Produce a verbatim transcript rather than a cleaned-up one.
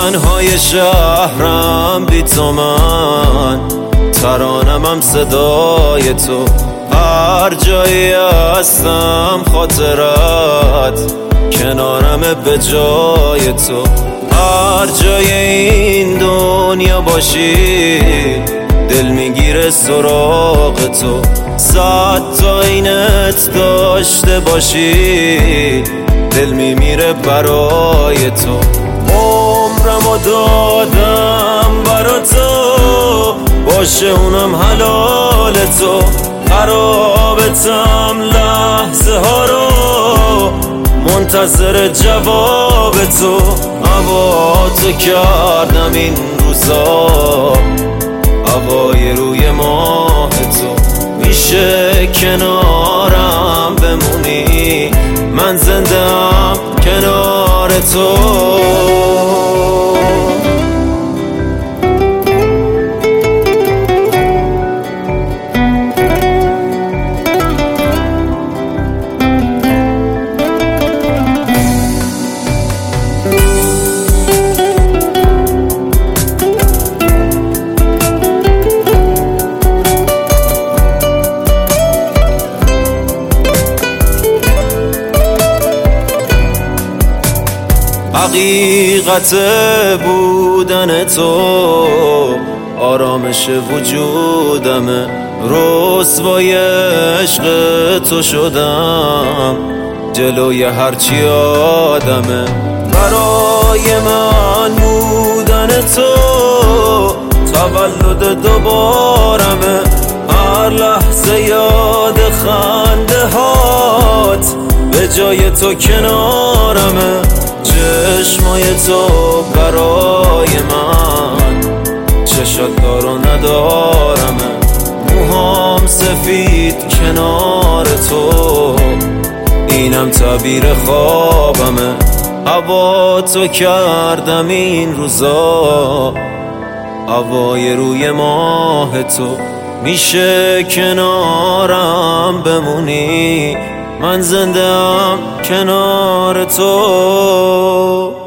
تنهای شهرم بی تو من، ترانم هم صدای تو، هر جایی هستم خاطرت، کنارم به جای تو، هر جای این دنیا باشی دل میگیره سراغ تو، صد تا اینت داشته باشی دل میمیره برای تو، عمرمو دادم برا تو، باشه اونم حلال تو، خرابتم لحظه ها رو منتظر جواب تو، هوا تو کردم این روزا هوای روی ماه تو، میشه کنارم بمونی من زندم کنار تو. حقیقت بودن تو آرامش وجودمه، رسوای عشق تو شدم جلوی هرچی آدمه، برای من بودن تو تولد دوبارمه، هر لحظه یاد خنده هات به جای تو کنارمه، چشمای تو برای من چشات دارو ندارمه، موهام سفید کنار تو اینم تعبیر خوابمه، هوا تو کردم این روزا هوای روی ماه تو، میشه کنارم بمونی من زندم کنار تو.